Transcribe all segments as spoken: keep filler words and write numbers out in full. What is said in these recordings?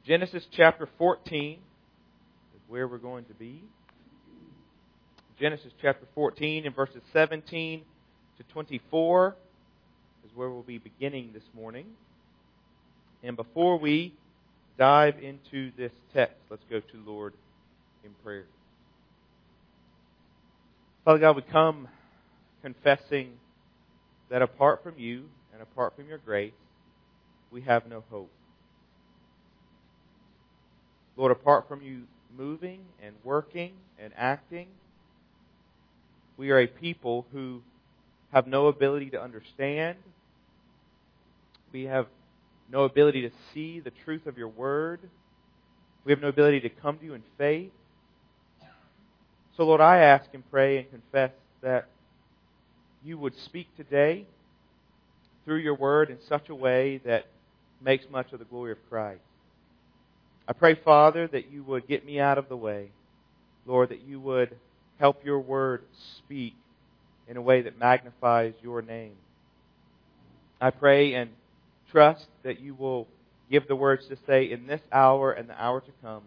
Genesis chapter fourteen is where we're going to be. Genesis chapter fourteen and verses seventeen to twenty-four is where we'll be beginning this morning. And before we dive into this text, let's go to the Lord in prayer. Father God, we come confessing that apart from you and apart from your grace, we have no hope. Lord, apart from you moving and working and acting, we are a people who have no ability to understand. We have no ability to see the truth of your word. We have no ability to come to you in faith. So, Lord, I ask and pray and confess that you would speak today through your word in such a way that makes much of the glory of Christ. I pray, Father, that you would get me out of the way. Lord, that you would help your word speak in a way that magnifies your name. I pray and trust that you will give the words to say in this hour and the hour to come.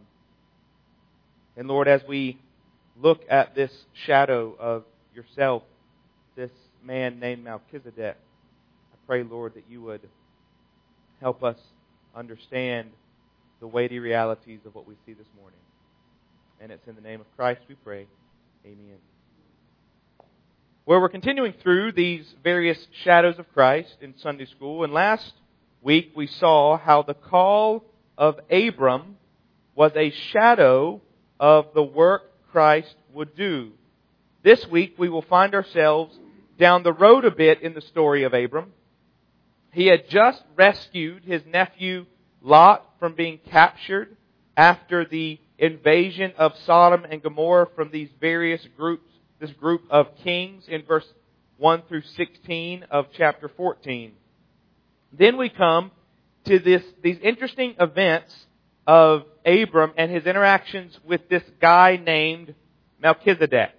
And Lord, as we look at this shadow of yourself, this man named Melchizedek, I pray, Lord, that you would help us understand the weighty realities of what we see this morning. And it's in the name of Christ we pray. Amen. Well, we're continuing through these various shadows of Christ in Sunday school. And last week we saw how the call of Abram was a shadow of the work Christ would do. This week we will find ourselves down the road a bit in the story of Abram. He had just rescued his nephew Lot from being captured after the invasion of Sodom and Gomorrah from these various groups, this group of kings in verse one through sixteen of chapter fourteen. Then we come to this, these interesting events of Abram and his interactions with this guy named Melchizedek.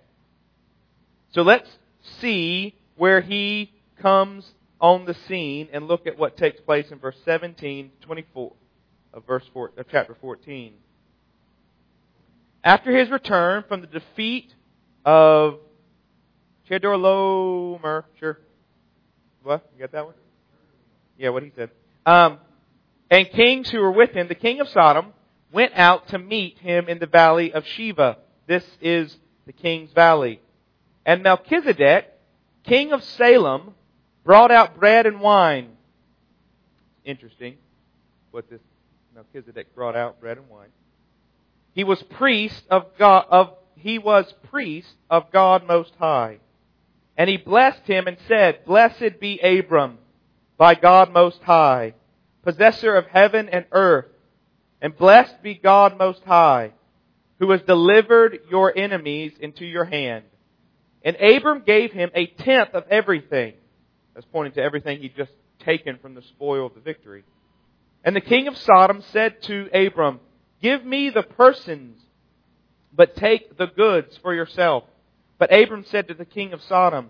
So let's see where he comes on the scene and look at what takes place in verse seventeen to twenty-four of verse four, of chapter fourteen. After his return from the defeat of Chedorlaomer, sure. What? You got that one? Yeah, what he said. Um, and kings who were with him, the king of Sodom, went out to meet him in the valley of Sheba. This is the king's valley. And Melchizedek, king of Salem, brought out bread and wine. Interesting what this Melchizedek brought out, bread and wine. He was priest of God, of, he was priest of God Most High. And he blessed him and said, Blessed be Abram by God Most High, possessor of heaven and earth. And blessed be God Most High, who has delivered your enemies into your hand. And Abram gave him a tenth of everything. That's pointing to everything he'd just taken from the spoil of the victory. And the king of Sodom said to Abram, Give me the persons, but take the goods for yourself. But Abram said to the king of Sodom,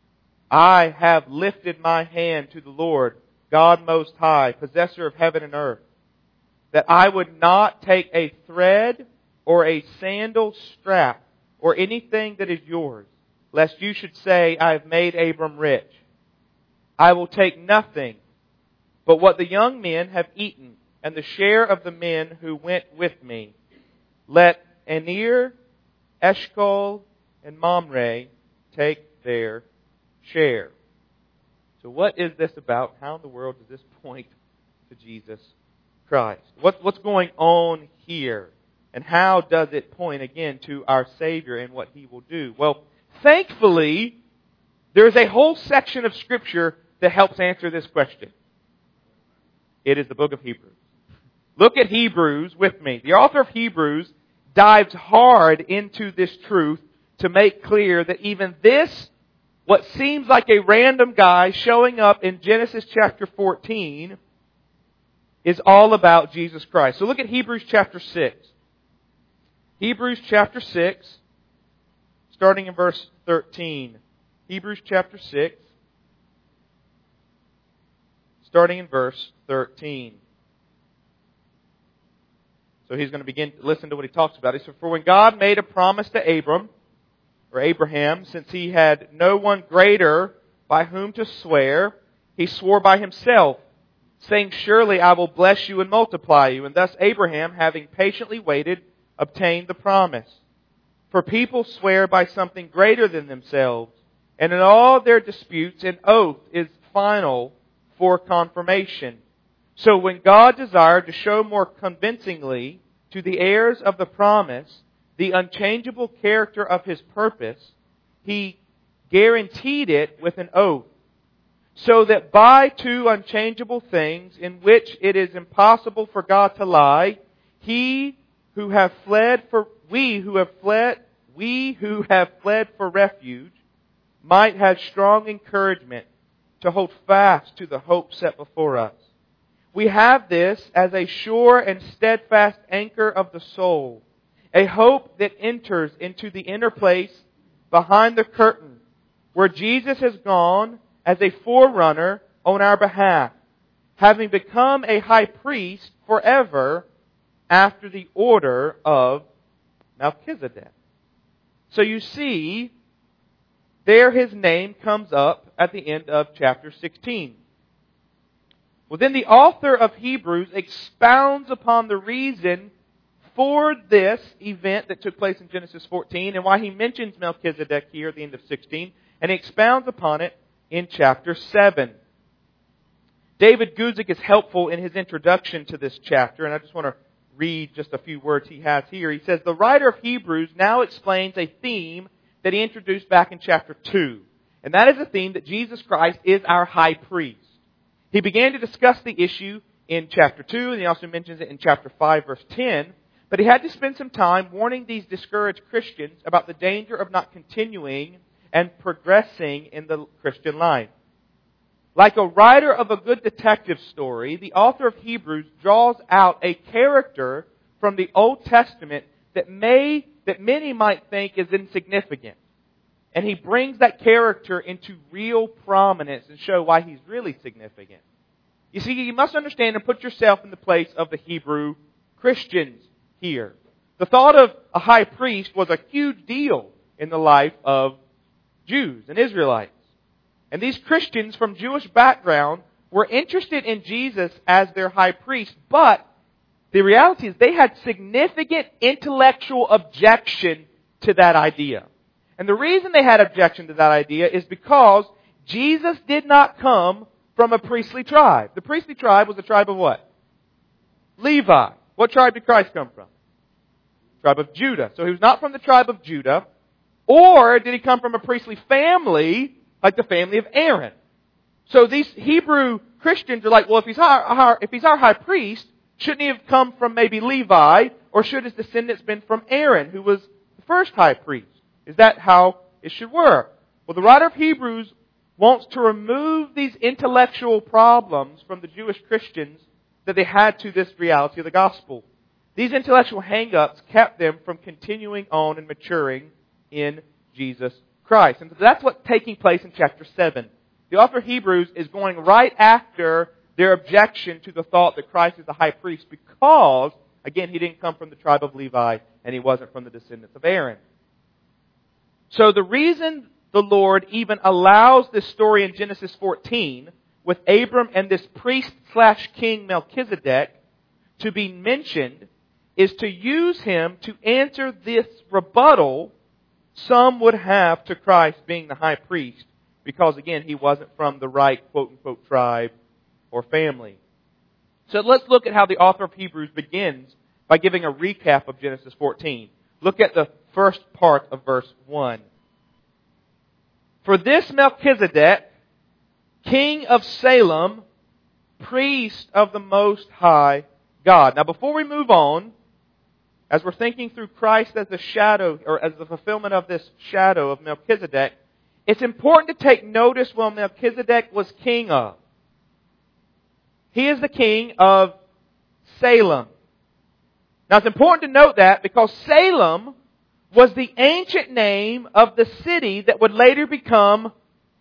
I have lifted my hand to the Lord, God Most High, possessor of heaven and earth, that I would not take a thread or a sandal strap or anything that is yours, lest you should say, I have made Abram rich. I will take nothing but what the young men have eaten, and the share of the men who went with me. Let Aner, Eshcol, and Mamre take their share. So what is this about? How in the world does this point to Jesus Christ? What, what's going on here? And how does it point again to our Savior and what He will do? Well, thankfully, there is a whole section of Scripture that helps answer this question. It is the book of Hebrews. Look at Hebrews with me. The author of Hebrews dives hard into this truth to make clear that even this, what seems like a random guy showing up in Genesis chapter fourteen, is all about Jesus Christ. So look at Hebrews chapter six. Hebrews chapter six, starting in verse thirteen. Hebrews chapter six, starting in verse thirteen. So he's going to begin to listen to what he talks about. He said, "For when God made a promise to Abram, or Abraham, since he had no one greater by whom to swear, he swore by himself, saying, 'Surely I will bless you and multiply you.' And thus Abraham, having patiently waited, obtained the promise. For people swear by something greater than themselves, and in all their disputes an oath is final for confirmation. So when God desired to show more convincingly to the heirs of the promise the unchangeable character of His purpose, He guaranteed it with an oath, so that by two unchangeable things in which it is impossible for God to lie, He who have fled for we who have fled we who have fled for refuge might have strong encouragement to hold fast to the hope set before us. We have this as a sure and steadfast anchor of the soul, a hope that enters into the inner place behind the curtain, where Jesus has gone as a forerunner on our behalf, having become a high priest forever after the order of Melchizedek." So you see, there his name comes up at the end of chapter sixteen. Well, then the author of Hebrews expounds upon the reason for this event that took place in Genesis fourteen and why he mentions Melchizedek here at the end of sixteen, and he expounds upon it in chapter seven. David Guzik is helpful in his introduction to this chapter, and I just want to read just a few words he has here. He says, "The writer of Hebrews now explains a theme that he introduced back in chapter two. And that is the theme that Jesus Christ is our high priest. He began to discuss the issue in chapter two, and he also mentions it in chapter five, verse ten. But he had to spend some time warning these discouraged Christians about the danger of not continuing and progressing in the Christian life. Like a writer of a good detective story, the author of Hebrews draws out a character from the Old Testament that may that many might think is insignificant. And he brings that character into real prominence and show why he's really significant. You see, you must understand and put yourself in the place of the Hebrew Christians here. The thought of a high priest was a huge deal in the life of Jews and Israelites. And these Christians from Jewish background were interested in Jesus as their high priest, but the reality is they had significant intellectual objection to that idea. And the reason they had objection to that idea is because Jesus did not come from a priestly tribe. The priestly tribe was the tribe of what? Levi. What tribe did Christ come from? Tribe of Judah. So he was not from the tribe of Judah. Or did he come from a priestly family, like the family of Aaron? So these Hebrew Christians are like, well, if he's our, if he's our high priest, shouldn't he have come from maybe Levi? Or should his descendants been from Aaron, who was the first high priest? Is that how it should work? Well, the writer of Hebrews wants to remove these intellectual problems from the Jewish Christians that they had to this reality of the gospel. These intellectual hang-ups kept them from continuing on and maturing in Jesus Christ. And so that's what's taking place in chapter seven. The author of Hebrews is going right after their objection to the thought that Christ is the high priest because, again, he didn't come from the tribe of Levi and he wasn't from the descendants of Aaron. So the reason the Lord even allows this story in Genesis fourteen with Abram and this priest slash king Melchizedek to be mentioned is to use him to answer this rebuttal some would have to Christ being the high priest because, again, he wasn't from the right quote-unquote tribe or family. So let's look at how the author of Hebrews begins by giving a recap of Genesis fourteen. Look at the first part of verse one. "For this Melchizedek, king of Salem, priest of the Most High God." Now before we move on, as we're thinking through Christ as the shadow, or as the fulfillment of this shadow of Melchizedek, it's important to take notice what Melchizedek was king of. He is the king of Salem. Now it's important to note that because Salem was the ancient name of the city that would later become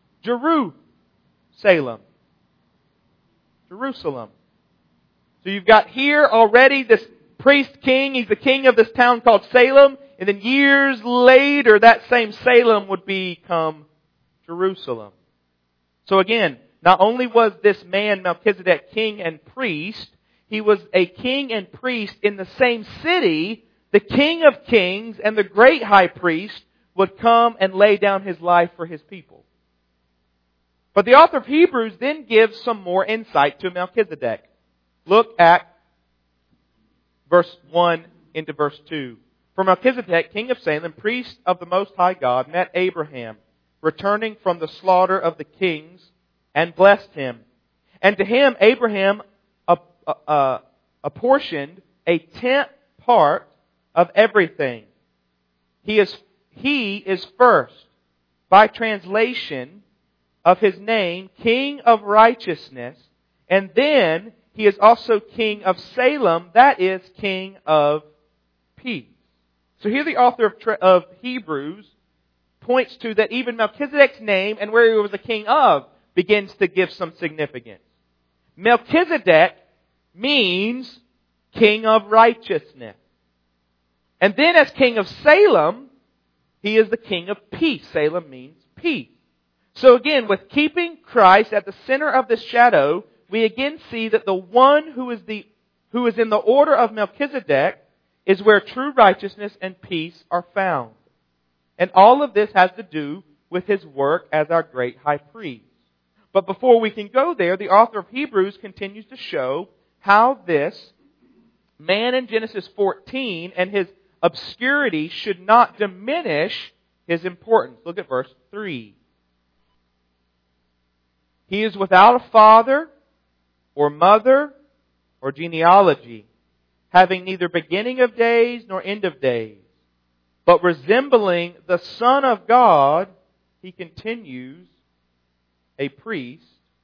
Jerusalem. Jerusalem. So you've got here already this priest king. He's the king of this town called Salem. And then years later, that same Salem would become Jerusalem. So again, not only was this man Melchizedek king and priest, he was a king and priest in the same city. The King of Kings and the great high priest would come and lay down his life for his people. But the author of Hebrews then gives some more insight to Melchizedek. Look at verse one into verse two. For Melchizedek, king of Salem, priest of the Most High God, met Abraham, returning from the slaughter of the kings, and blessed him. And to him Abraham uh, apportioned a tenth part of everything. He is, he is first, by translation of his name, King of Righteousness, and then he is also King of Salem, that is, King of Peace. So here the author of, of Hebrews points to that even Melchizedek's name and where he was a king of begins to give some significance. Melchizedek means King of Righteousness. And then as King of Salem, he is the King of Peace. Salem means peace. So again, with keeping Christ at the center of this shadow, we again see that the one who is the who is in the order of Melchizedek is where true righteousness and peace are found. And all of this has to do with his work as our great high priest. But before we can go there, the author of Hebrews continues to show how this man in Genesis fourteen and his obscurity should not diminish his importance. Look at verse three. He is without a father or mother or genealogy, having neither beginning of days nor end of days. But resembling the Son of God, he continues a priest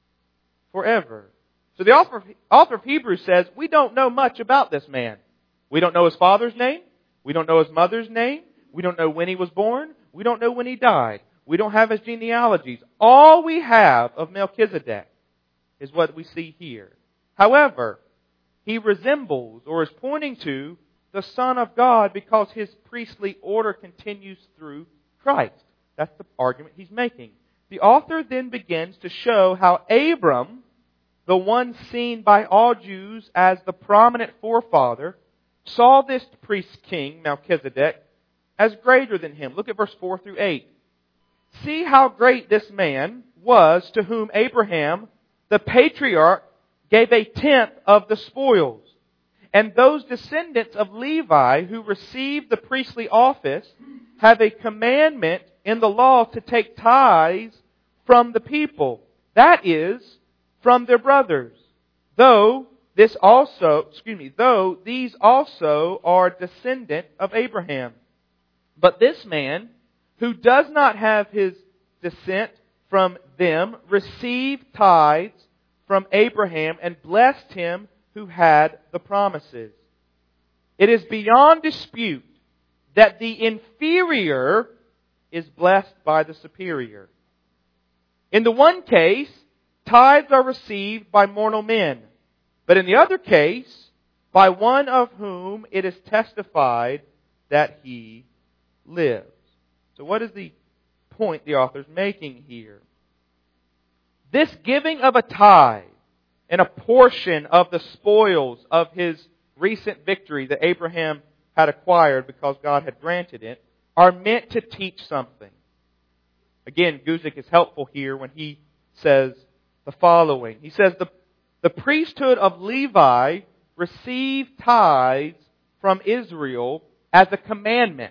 forever. So the author of, author of Hebrews says, we don't know much about this man. We don't know his father's name. We don't know his mother's name. We don't know when he was born. We don't know when he died. We don't have his genealogies. All we have of Melchizedek is what we see here. However, he resembles or is pointing to the Son of God because his priestly order continues through Christ. That's the argument he's making. The author then begins to show how Abram, the one seen by all Jews as the prominent forefather, saw this priest king, Melchizedek, as greater than him. Look at verse four through eight. See how great this man was to whom Abraham, the patriarch, gave a tenth of the spoils. And those descendants of Levi who received the priestly office have a commandment in the law to take tithes from the people. That is, from their brothers. Though this also, excuse me, though these also are descendant of Abraham. But this man, who does not have his descent from them, received tithes from Abraham and blessed him who had the promises. It is beyond dispute that the inferior is blessed by the superior. In the one case, tithes are received by mortal men, but in the other case, by one of whom it is testified that he lives. So what is the point the author is making here? This giving of a tithe and a portion of the spoils of his recent victory that Abraham had acquired because God had granted it are meant to teach something. Again, Guzik is helpful here when he says the following. He says, the, the priesthood of Levi received tithes from Israel as a commandment.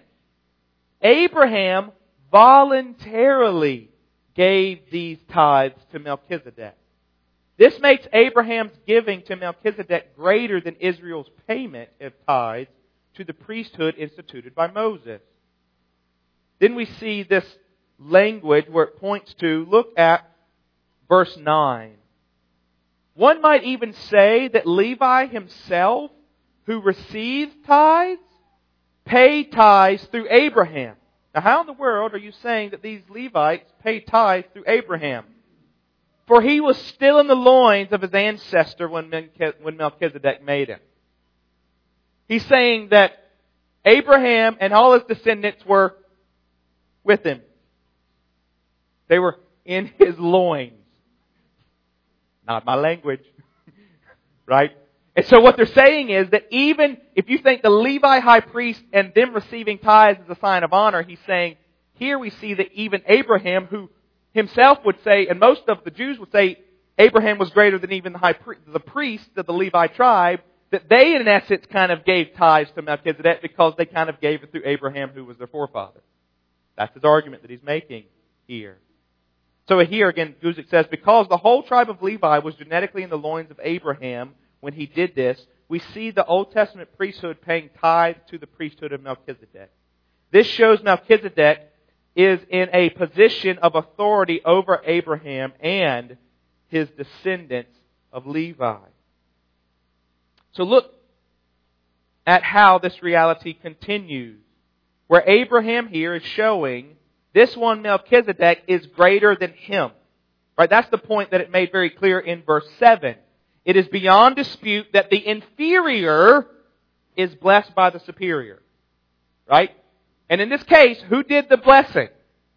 Abraham voluntarily gave these tithes to Melchizedek. This makes Abraham's giving to Melchizedek greater than Israel's payment of tithes to the priesthood instituted by Moses. Then we see this language where it points to, look at verse nine. One might even say that Levi himself, who received tithes, paid tithes through Abraham. Now how in the world are you saying that these Levites paid tithes through Abraham? For he was still in the loins of his ancestor when Melchizedek made him. He's saying that Abraham and all his descendants were with him. They were in his loins. Not my language. Right? And so what they're saying is that even if you think the Levi high priest and them receiving tithes is a sign of honor, he's saying, here we see that even Abraham, who himself would say, and most of the Jews would say, Abraham was greater than even the high pri- the priest of the Levi tribe, that they in essence kind of gave tithes to Melchizedek because they kind of gave it through Abraham, who was their forefather. That's his argument that he's making here. So here again, Guzik says, because the whole tribe of Levi was genetically in the loins of Abraham when he did this, we see the Old Testament priesthood paying tithe to the priesthood of Melchizedek. This shows Melchizedek is in a position of authority over Abraham and his descendants of Levi. So look at how this reality continues. Where Abraham here is showing this one Melchizedek is greater than him. Right? That's the point that it made very clear in verse seven. It is beyond dispute that the inferior is blessed by the superior. Right? And in this case, who did the blessing?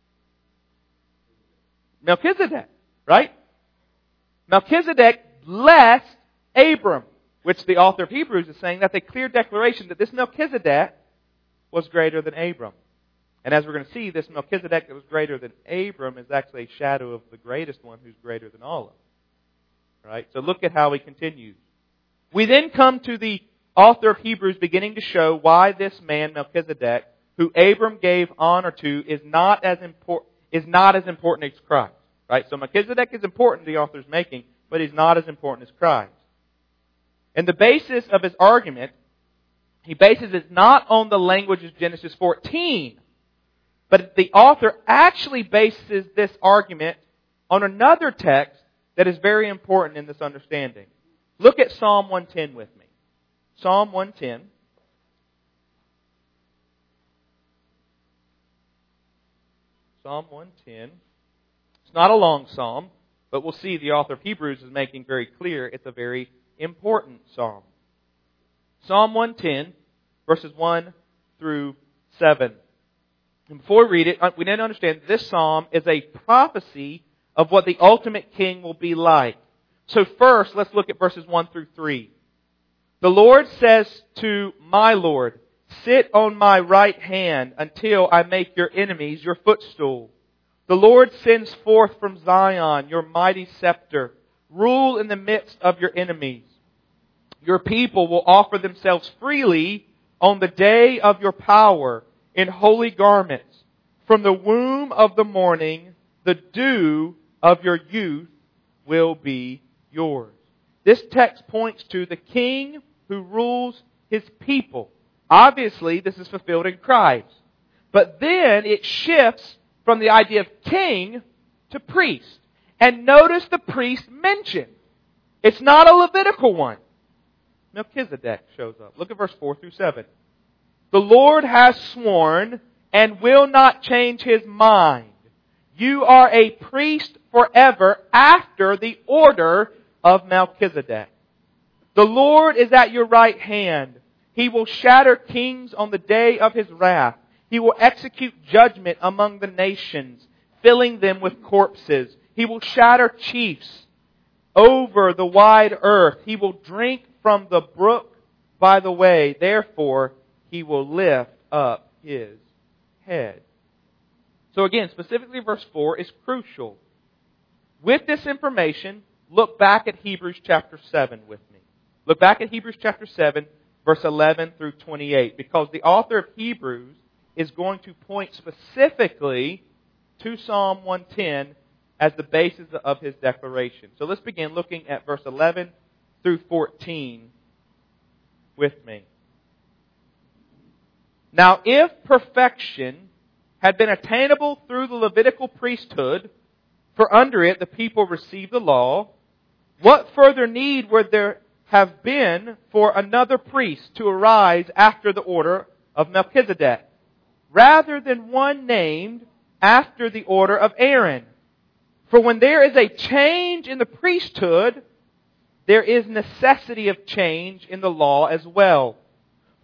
Melchizedek. Right? Melchizedek blessed Abram, which the author of Hebrews is saying that's a clear declaration that this Melchizedek was greater than Abram. And as we're going to see, this Melchizedek that was greater than Abram is actually a shadow of the greatest one who's greater than all of them. Right? So look at how he continues. We then come to the author of Hebrews beginning to show why this man, Melchizedek, who Abram gave honor to, is not as important is not as important as Christ. Right? So Melchizedek is important, the author's making, but he's not as important as Christ. And the basis of his argument, he bases it not on the language of Genesis fourteen, but the author actually bases this argument on another text that is very important in this understanding. Look at Psalm one ten with me. Psalm one ten. Psalm one ten. It's not a long psalm, but we'll see the author of Hebrews is making very clear it's a very important psalm. Psalm one ten, verses one through seven. And before we read it, we need to understand that this psalm is a prophecy of what the ultimate king will be like. So first, let's look at verses one through three. The Lord says to my Lord, sit on my right hand until I make your enemies your footstool. The Lord sends forth from Zion your mighty scepter. Rule in the midst of your enemies. Your people will offer themselves freely on the day of your power in holy garments. From the womb of the morning, the dew of your youth will be yours. This text points to the king who rules his people. Obviously, this is fulfilled in Christ. But then it shifts from the idea of king to priest. And notice the priest mentioned. It's not a Levitical one. Melchizedek shows up. Look at verse four through seven. The Lord has sworn and will not change His mind. You are a priest forever after the order of Melchizedek. The Lord is at your right hand. He will shatter kings on the day of His wrath. He will execute judgment among the nations, filling them with corpses. He will shatter chiefs over the wide earth. He will drink from the brook by the way. Therefore, He will lift up His head. So again, specifically verse four is crucial. With this information, look back at Hebrews chapter seven with me. Look back at Hebrews chapter seven, verse eleven through twenty-eight, because the author of Hebrews is going to point specifically to Psalm one ten as the basis of his declaration. So let's begin looking at verse eleven through fourteen with me. Now, if perfection had been attainable through the Levitical priesthood, for under it the people received the law, what further need would there have been for another priest to arise after the order of Melchizedek, rather than one named after the order of Aaron? For when there is a change in the priesthood, there is necessity of change in the law as well.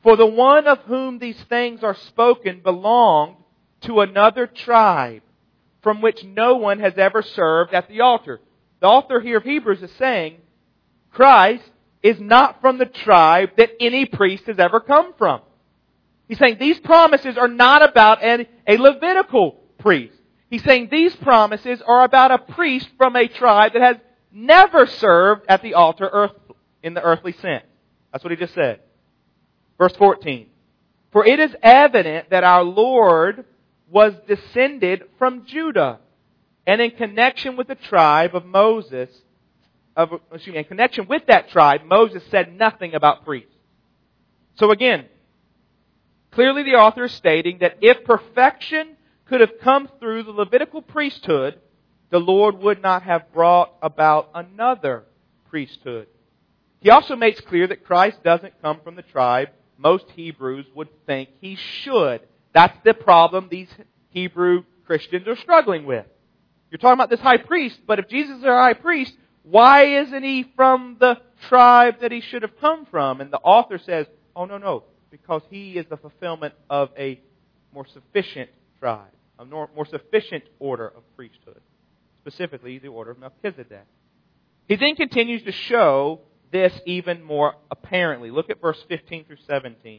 For the one of whom these things are spoken belonged to another tribe, from which no one has ever served at the altar. The author here of Hebrews is saying, Christ is not from the tribe that any priest has ever come from. He's saying these promises are not about an, a Levitical priest. He's saying these promises are about a priest from a tribe that has never served at the altar earth, in the earthly sense. That's what he just said. Verse fourteen. For it is evident that our Lord was descended from Judah, and in connection with the tribe of Moses, of, excuse me, in connection with that tribe, Moses said nothing about priests. So again, clearly the author is stating that if perfection could have come through the Levitical priesthood, the Lord would not have brought about another priesthood. He also makes clear that Christ doesn't come from the tribe most Hebrews would think he should. That's the problem these Hebrew Christians are struggling with. You're talking about this high priest, but if Jesus is our high priest, why isn't he from the tribe that he should have come from? And the author says, oh no, no, because he is the fulfillment of a more sufficient tribe, a more, more sufficient order of priesthood, specifically the order of Melchizedek. He then continues to show this even more apparently. Look at verse fifteen through seventeen.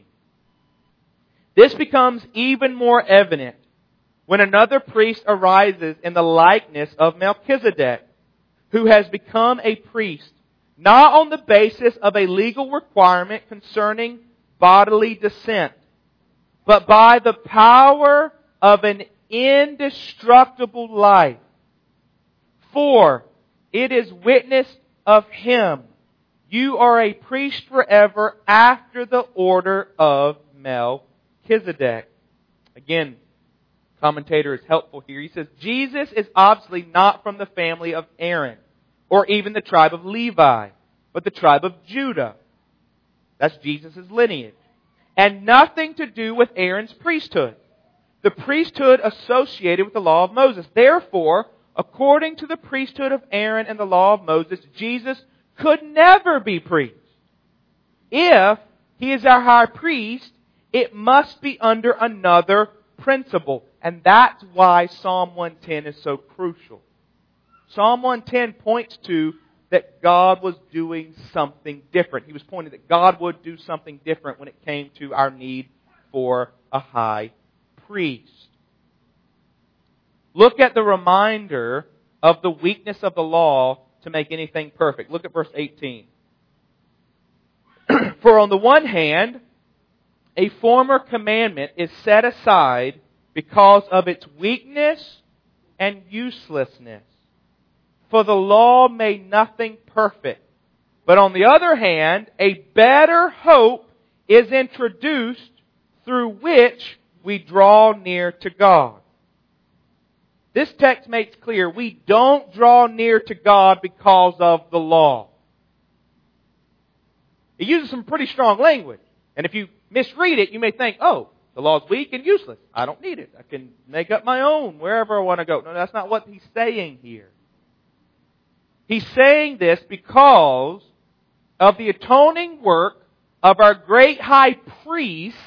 This becomes even more evident when another priest arises in the likeness of Melchizedek, who has become a priest, not on the basis of a legal requirement concerning bodily descent, but by the power of an indestructible life. For it is witnessed of him, you are a priest forever after the order of Melchizedek. Again, commentator is helpful here. He says, Jesus is obviously not from the family of Aaron, or even the tribe of Levi, but the tribe of Judah. That's Jesus' lineage. And nothing to do with Aaron's priesthood, the priesthood associated with the law of Moses. Therefore, according to the priesthood of Aaron and the law of Moses, Jesus could never be priest. If he is our high priest, it must be under another principle. And that's why Psalm one ten is so crucial. Psalm one ten points to that God was doing something different. He was pointing that God would do something different when it came to our need for a high priest. Look at the reminder of the weakness of the law to make anything perfect. Look at verse eighteen. For on the one hand, a former commandment is set aside because of its weakness and uselessness. For the law made nothing perfect. But on the other hand, a better hope is introduced through which we draw near to God. This text makes clear we don't draw near to God because of the law. It uses some pretty strong language. And if you misread it, you may think, oh, the law is weak and useless. I don't need it. I can make up my own wherever I want to go. No, that's not what he's saying here. He's saying this because of the atoning work of our great high priest.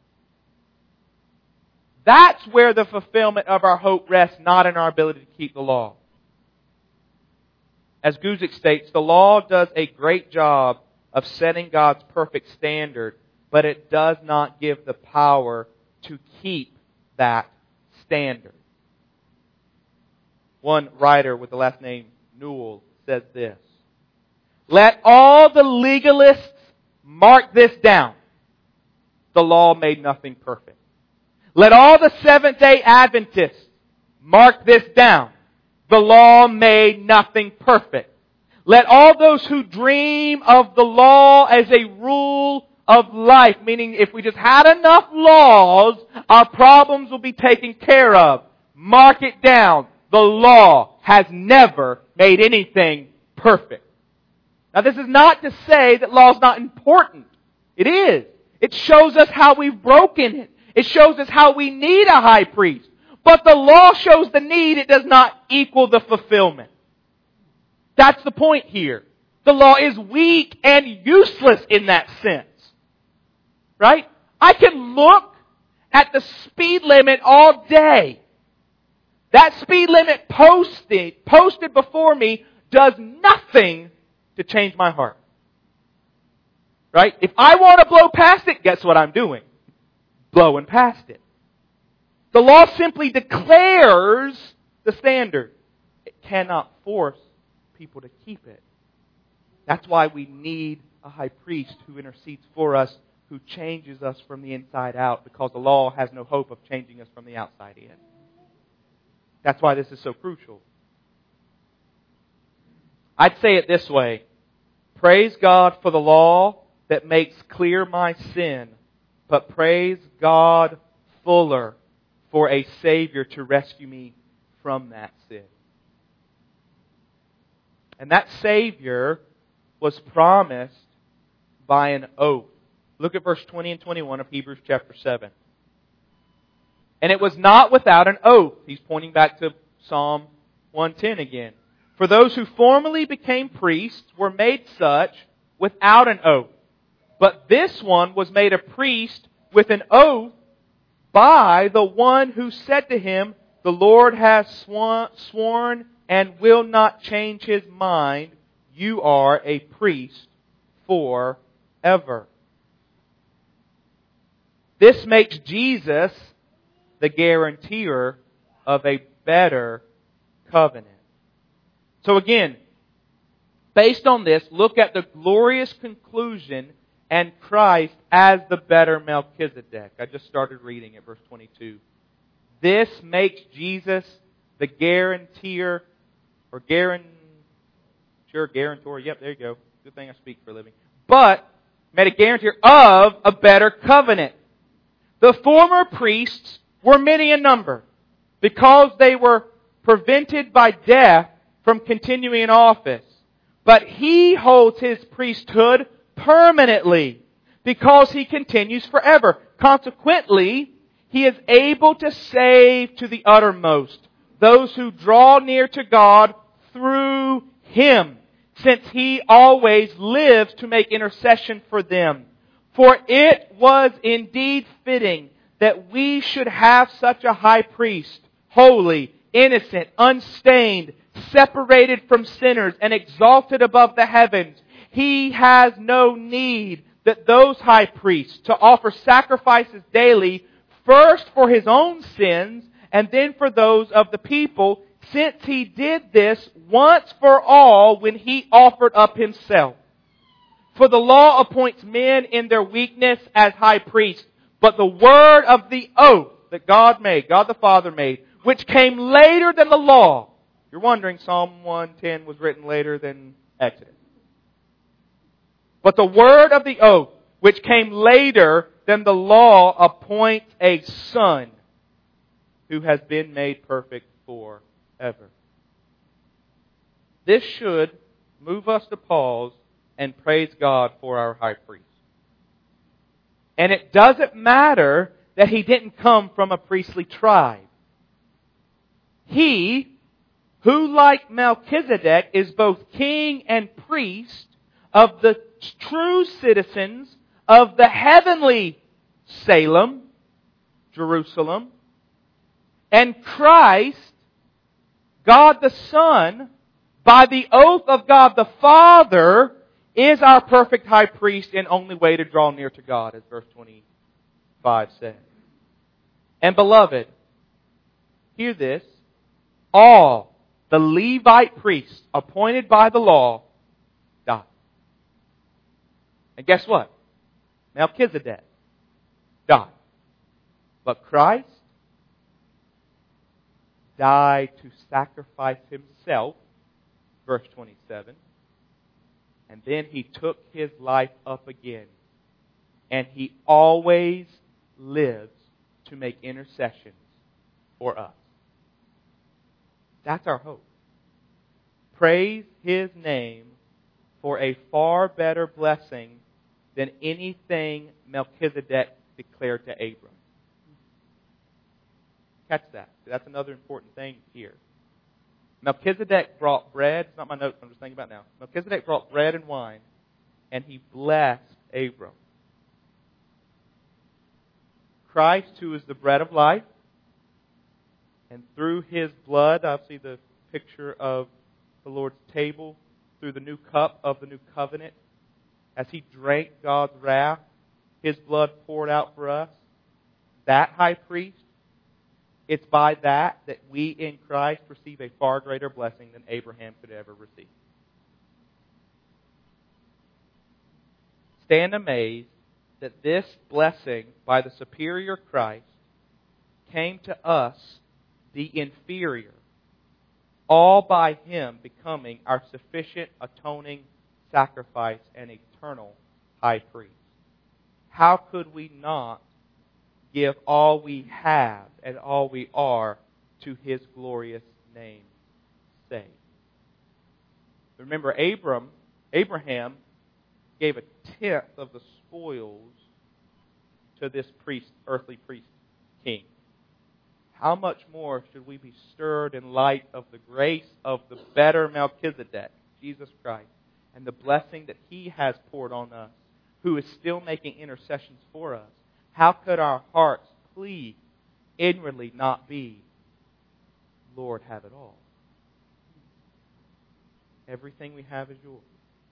That's where the fulfillment of our hope rests, not in our ability to keep the law. As Guzik states, the law does a great job of setting God's perfect standard, but it does not give the power to keep that standard. One writer with the last name Newell says this: let all the legalists mark this down. The law made nothing perfect. Let all the Seventh-day Adventists mark this down. The law made nothing perfect. Let all those who dream of the law as a rule of life, meaning if we just had enough laws, our problems will be taken care of. Mark it down. The law has never made anything perfect. Now this is not to say that law is not important. It is. It shows us how we've broken it. It shows us how we need a high priest. But the law shows the need. It does not equal the fulfillment. That's the point here. The law is weak and useless in that sense. Right? I can look at the speed limit all day. That speed limit posted, posted before me does nothing to change my heart. Right? If I want to blow past it, guess what I'm doing? Blowing past it. The law simply declares the standard. It cannot force people to keep it. That's why we need a high priest who intercedes for us, who changes us from the inside out, because the law has no hope of changing us from the outside in. That's why this is so crucial. I'd say it this way. Praise God for the law that makes clear my sin, but praise God fuller for a Savior to rescue me from that sin. And that Savior was promised by an oath. Look at verse twenty and twenty-one of Hebrews chapter seven. And it was not without an oath. He's pointing back to Psalm one ten again. For those who formerly became priests were made such without an oath. But this one was made a priest with an oath by the one who said to him, the Lord has sworn and will not change His mind. You are a priest forever. This makes Jesus the guarantor of a better covenant. So again, based on this, look at the glorious conclusion and Christ as the better Melchizedek. I just started reading at verse twenty-two. This makes Jesus the guarantor, or guarantor, sure, guarantor, yep, there you go. Good thing I speak for a living. But, made a guarantor of a better covenant. The former priests were many in number, because they were prevented by death from continuing in office. But He holds His priesthood permanently, because He continues forever. Consequently, He is able to save to the uttermost those who draw near to God through Him, since He always lives to make intercession for them. For it was indeed fitting that we should have such a high priest, holy, innocent, unstained, separated from sinners, and exalted above the heavens. He has no need that those high priests to offer sacrifices daily, first for His own sins, and then for those of the people, since He did this once for all when He offered up Himself. For the law appoints men in their weakness as high priests, but the word of the oath that God made, God the Father made, which came later than the law. You're wondering, Psalm one ten was written later than Exodus. But the word of the oath, which came later than the law, appoints a son who has been made perfect forever. This should move us to pause and praise God for our high priest. And it doesn't matter that he didn't come from a priestly tribe. He, who like Melchizedek is both king and priest of the true citizens of the heavenly Salem, Jerusalem, and Christ, God the Son, by the oath of God the Father, is our perfect high priest and only way to draw near to God, as verse twenty-five says. And beloved, hear this, all the Levite priests appointed by the law died. And guess what? Melchizedek died. But Christ died to sacrifice Himself, verse twenty-seven. And then He took His life up again. And He always lives to make intercessions for us. That's our hope. Praise His name for a far better blessing than anything Melchizedek declared to Abram. Catch that. That's another important thing here. Melchizedek brought bread. It's not my notes, I'm just thinking about now. Melchizedek brought bread and wine, and he blessed Abram. Christ, who is the bread of life, and through His blood, obviously the picture of the Lord's table, through the new cup of the new covenant, as He drank God's wrath, His blood poured out for us, that high priest, it's by that that we in Christ receive a far greater blessing than Abraham could ever receive. Stand amazed that this blessing by the superior Christ came to us, the inferior, all by Him becoming our sufficient atoning sacrifice and eternal high priest. How could we not give all we have and all we are to His glorious name's sake? Remember, Abram, Abraham gave a tenth of the spoils to this priest, earthly priest king. How much more should we be stirred in light of the grace of the better Melchizedek, Jesus Christ, and the blessing that He has poured on us, who is still making intercessions for us? How could our hearts plead inwardly not be, Lord, have it all? Everything we have is yours.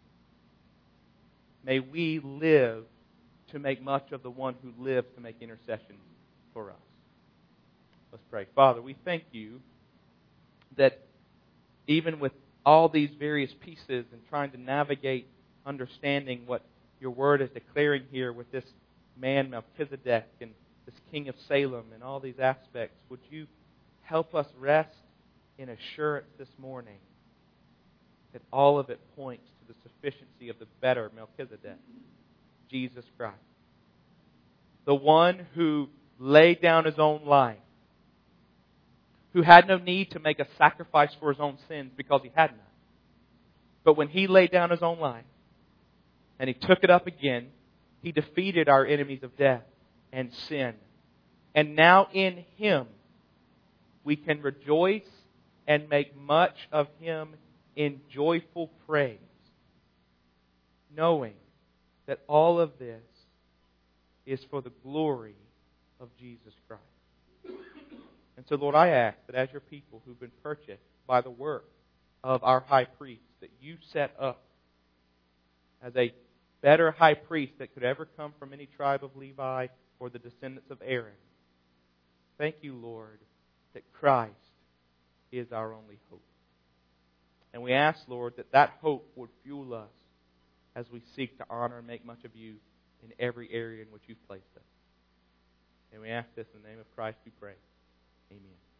May we live to make much of the one who lives to make intercession for us. Let's pray. Father, we thank You that even with all these various pieces and trying to navigate understanding what Your Word is declaring here with this man Melchizedek and this king of Salem and all these aspects, would You help us rest in assurance this morning that all of it points to the sufficiency of the better Melchizedek, Jesus Christ. The one who laid down His own life, who had no need to make a sacrifice for His own sins because He had none. But when He laid down His own life and He took it up again, He defeated our enemies of death and sin. And now in Him we can rejoice and make much of Him in joyful praise, knowing that all of this is for the glory of Jesus Christ. And so, Lord, I ask that as Your people who've been purchased by the work of our high priest, that You set up as a better high priest that could ever come from any tribe of Levi or the descendants of Aaron. Thank You, Lord, that Christ is our only hope. And we ask, Lord, that that hope would fuel us as we seek to honor and make much of You in every area in which You've placed us. And we ask this in the name of Christ we pray. Amen.